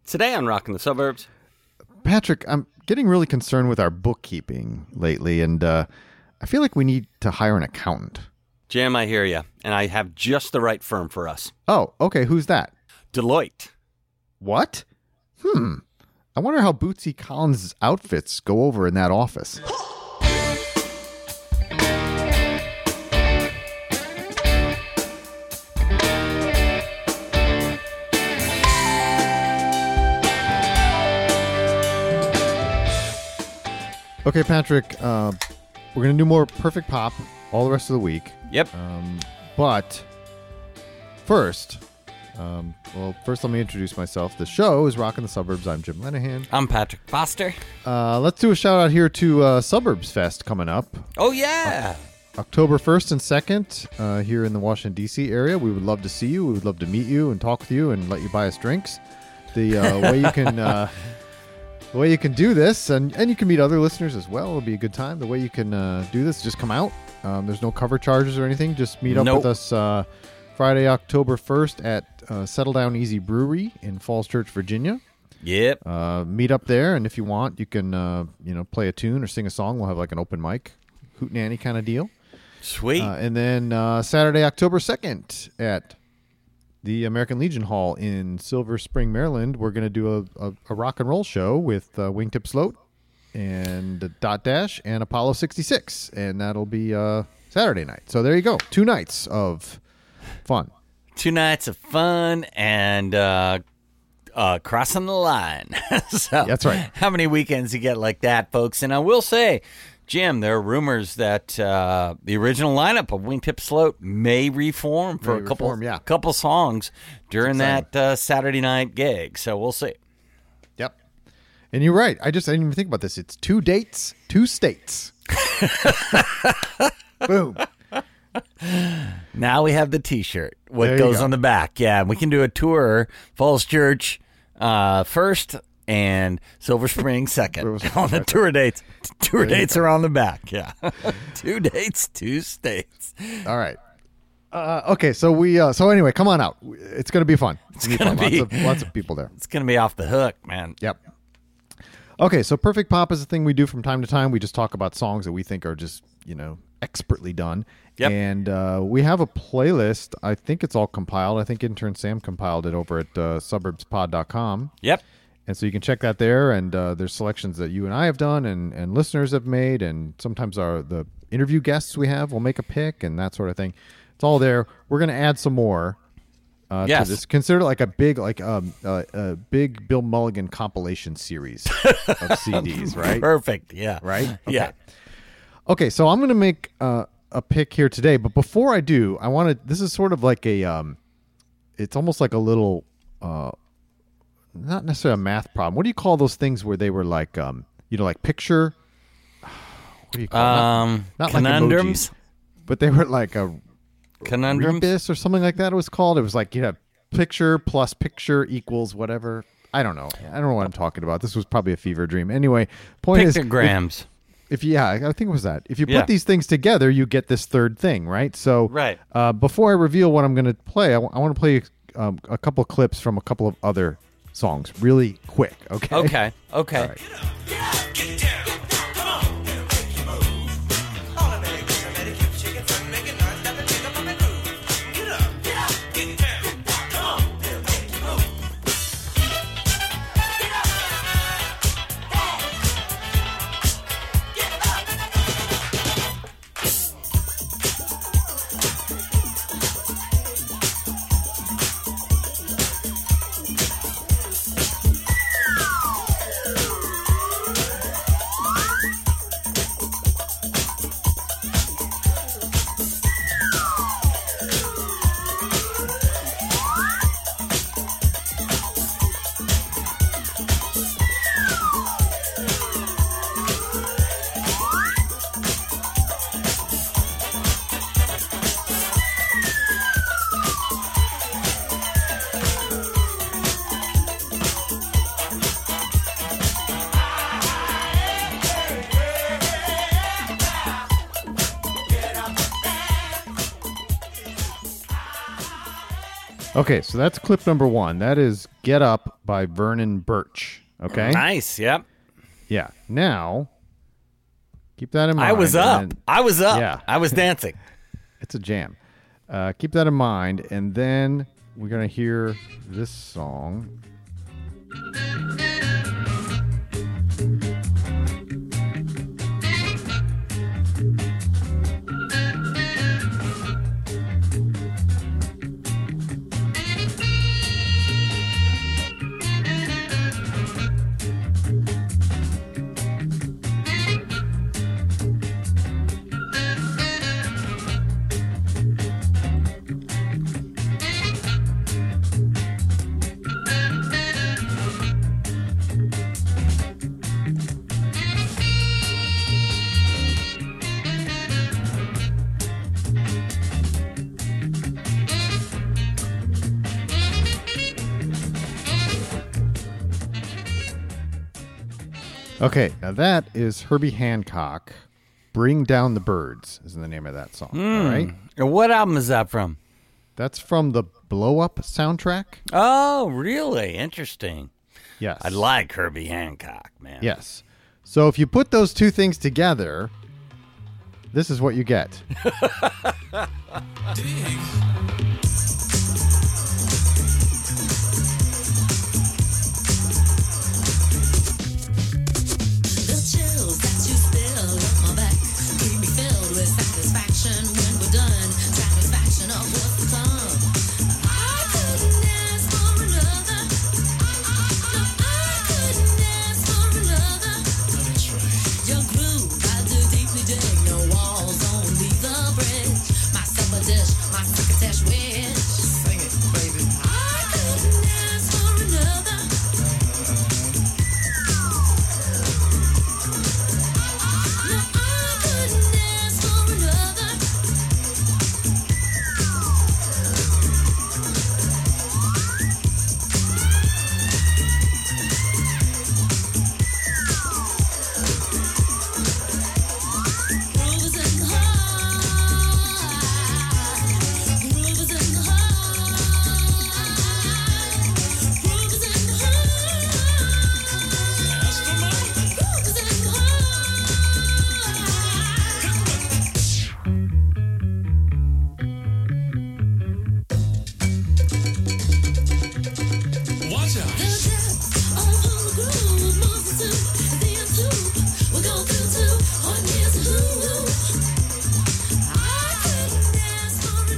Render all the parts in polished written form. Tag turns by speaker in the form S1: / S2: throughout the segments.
S1: Today on Rockin' the Suburbs.
S2: Patrick, I'm getting really concerned with our bookkeeping lately, and I feel like we need to hire an accountant.
S1: Jim, I hear you, and I have just the right firm for us.
S2: Oh, okay. Who's that?
S1: Deloitte.
S2: What? I wonder how Bootsy Collins' outfits go over in that office. Okay, Patrick, we're going to do more Perfect Pop all the rest of the week.
S1: Yep.
S2: But first, let me introduce myself. The show is Rockin' the Suburbs. I'm Jim Lenahan.
S1: I'm Patrick Foster.
S2: Let's do a shout out here to Suburbs Fest coming up.
S1: Oh, yeah.
S2: October 1st and 2nd here in the Washington, D.C. area. We would love to see you. We would love to meet you and talk with you and let you buy us drinks. The way you can... The way you can do this, and you can meet other listeners as well. It'll be a good time. The way you can do this, just come out. There's no cover charges or anything. Just meet up with us Friday, October 1st at Settle Down Easy Brewery in Falls Church, Virginia.
S1: Yep.
S2: Meet up there, and if you want, you can play a tune or sing a song. We'll have like an open mic, hootenanny kind of deal.
S1: Sweet.
S2: And then Saturday, October 2nd at the American Legion Hall in Silver Spring, Maryland, we're going to do a rock and roll show with Wingtip Sloat and Dot Dash and Apollo 66, and that'll be Saturday night. So there you go. 2 nights of fun.
S1: 2 nights of fun and crossing the line. So,
S2: that's right.
S1: How many weekends you get like that, folks? And I will say, Jim, there are rumors that the original lineup of Wingtip Sloat may reform for a couple songs during that Saturday night gig. So we'll see.
S2: Yep. And you're right. I didn't even think about this. It's 2 dates, 2 states. Boom.
S1: Now we have the T-shirt. What goes on the back? Yeah, we can do a tour. Falls Church first. And Silver Spring second on the tour dates. Tour dates are on the back. Yeah, 2 dates, 2 states.
S2: All right. Okay. So so anyway, come on out. It's going to be fun.
S1: It's going to be
S2: lots of people there.
S1: It's going to be off the hook, man.
S2: Yep. Okay. So Perfect Pop is a thing we do from time to time. We just talk about songs that we think are just expertly done.
S1: Yep.
S2: And we have a playlist. I think it's all compiled. I think intern Sam compiled it over at suburbspod.com.
S1: Yep.
S2: And so you can check that there, and there's selections that you and I have done and listeners have made, and sometimes the interview guests we have will make a pick and that sort of thing. It's all there. We're going to add some more to this. Consider it like a big Bill Mulligan compilation series of CDs, right?
S1: Perfect, yeah.
S2: Right? Okay.
S1: Yeah.
S2: Okay, so I'm going to make a pick here today, but before I do, this is sort of like it's almost like a little... not necessarily a math problem. What do you call those things where they were like, like picture? What do you call them? Not
S1: conundrums?
S2: Like emojis, but they were like a
S1: conundrums
S2: rebus or something like that. It was called. It was like picture plus picture equals whatever. I don't know. I don't know what I'm talking about. This was probably a fever dream. Anyway, point is
S1: pictograms.
S2: I think it was that. If you put these things together, you get this third thing, right? So,
S1: right.
S2: Before I reveal what I'm going to play, I want to play a couple of clips from a couple of other songs really quick. Okay.
S1: All right.
S3: Get up, get up, get down. Come on, get up, make you move. All the baby, keep shaking, fun, making noise, stop and pick up on the groove. Get up, get down. Come on, get up, make you move. Get up,
S2: Okay, so that's clip number 1. That is Get Up by Vernon Birch. Okay?
S1: Nice. Yep.
S2: Yeah. Now, keep that in mind.
S1: I was up.
S2: Yeah.
S1: I was dancing.
S2: It's a jam. Keep that in mind, and then we're going to hear this song. Okay, now that is Herbie Hancock. Bring Down the Birds is the name of that song. All right.
S1: And what album is that from?
S2: That's from the Blow Up soundtrack.
S1: Oh, really? Interesting.
S2: Yes.
S1: I like Herbie Hancock, man.
S2: Yes. So if you put those two things together, this is what you get.
S4: The chills that you spill up my back keep me filled with satisfaction when we're done. Satisfaction of what's to come. I couldn't ask for another. No, I couldn't ask for another. Your groove, I do deeply dig. No walls, only the bridge. My supper dish, my crocketesh wish. Sing it, baby. I couldn't ask for another. No, I couldn't ask for another. Groove is in the heart. Groove is in the heart. Groove is in the heart. Groove is in the heart.
S3: Watch out.
S4: The depth of the groove moves to the end. We'll go through to on years who. I couldn't ask for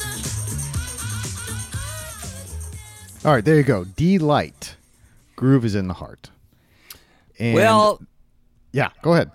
S4: another.
S2: All right, there you go. Delight. Groove is in the heart. And
S1: Well,
S2: yeah, go ahead.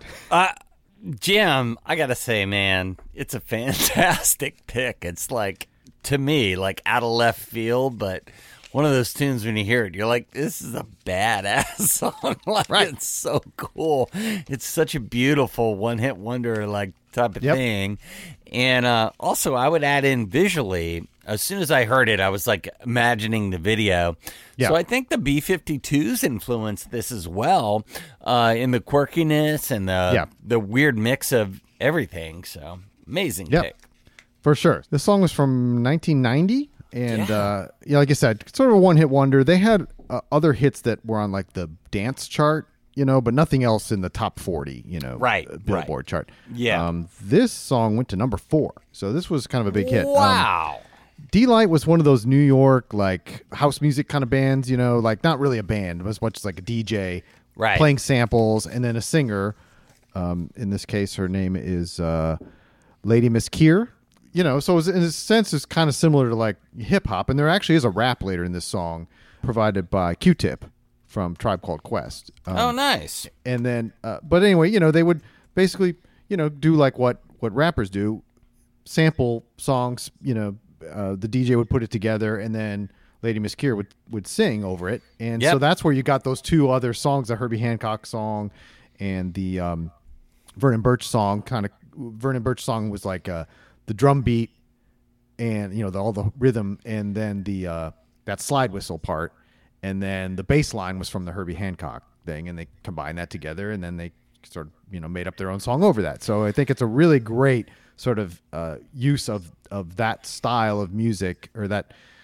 S1: Jim, I gotta say, man, it's a fantastic pick. It's like, to me, like out of left field, but one of those tunes when you hear it, you're like, this is a badass song. Like,
S2: Right.
S1: It's so cool. It's such a beautiful one-hit wonder like type of
S2: Yep.
S1: thing. And also, I would add in visually. As soon as I heard it, I was like imagining the video.
S2: Yeah.
S1: So I think the B-52s influenced this as well, in the quirkiness and the weird mix of everything. So amazing
S2: Yep.
S1: pick.
S2: For sure. This song was from 1990. And,
S1: Yeah.
S2: like I said, sort of a one-hit wonder. They had other hits that were on, like, the dance chart, but nothing else in the top 40,
S1: Right,
S2: Billboard chart.
S1: Yeah.
S2: This song went to number 4. So this was kind of a big hit.
S1: Wow.
S2: Delight was one of those New York, like, house music kind of bands, like, not really a band, as much as, like, a DJ
S1: Right.
S2: playing samples, and then a singer. In this case, her name is Lady Miss Keir. So in a sense, it's kind of similar to, like, hip-hop, and there actually is a rap later in this song provided by Q-Tip from Tribe Called Quest.
S1: Oh, nice.
S2: And then, but anyway, they would basically, do like what rappers do, sample songs. The DJ would put it together, and then Lady Miss Keir would sing over it, and so
S1: Yep.
S2: that's where you got those two other songs, the Herbie Hancock song and the Vernon Birch song. Vernon Birch song was like the drum beat and all the rhythm, and then the that slide whistle part, and then the bass line was from the Herbie Hancock thing, and they combined that together, and then they sort of made up their own song over that. So I think it's a really great sort of use of that style of music, or that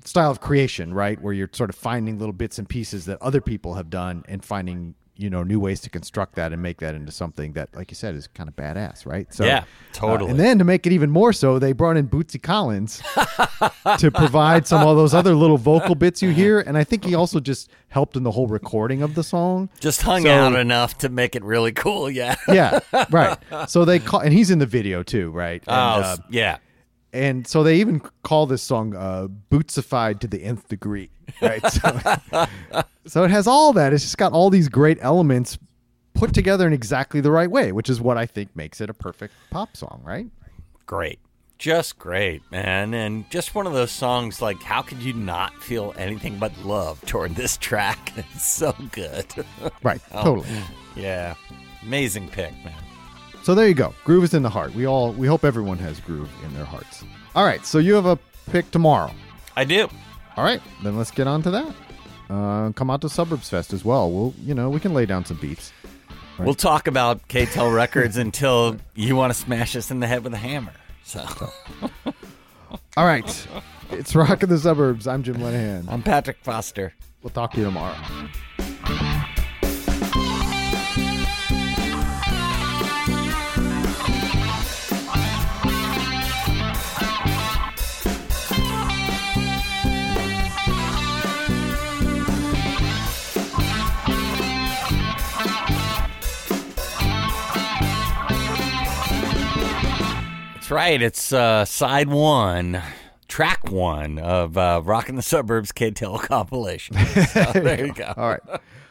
S2: style of creation, right? Where you're sort of finding little bits and pieces that other people have done and finding, new ways to construct that and make that into something that, like you said, is kind of badass, right? So,
S1: Yeah, totally.
S2: and then to make it even more so, they brought in Bootsy Collins to provide some of those other little vocal bits you hear. And I think he also just helped in the whole recording of the song.
S1: Just hung
S2: So-
S1: out enough to make it really cool. Yeah.
S2: Yeah, right. So they call, and he's in the video too, right? And,
S1: Yeah.
S2: and so they even call this song Bootsified to the nth degree, right? So it has all that. It's just got all these great elements put together in exactly the right way, which is what I think makes it a perfect pop song, right?
S1: Great. Just great, man. And just one of those songs, like, how could you not feel anything but love toward this track? It's so good.
S2: Right, totally.
S1: Yeah. Amazing pick, man.
S2: So there you go. Groove is in the heart. We hope everyone has groove in their hearts. All right, so you have a pick tomorrow.
S1: I do.
S2: All right, then let's get on to that. Come out to Suburbs Fest as well. We can lay down some beats. Right.
S1: We'll talk about K-Tel Records until you want to smash us in the head with a hammer. So,
S2: All right, it's Rock in the Suburbs. I'm Jim Lenahan.
S1: I'm Patrick Foster.
S2: We'll talk to you tomorrow.
S1: That's right. It's side one, track one of Rockin' the Suburbs K-Tel compilation. So, there you go.
S2: All right.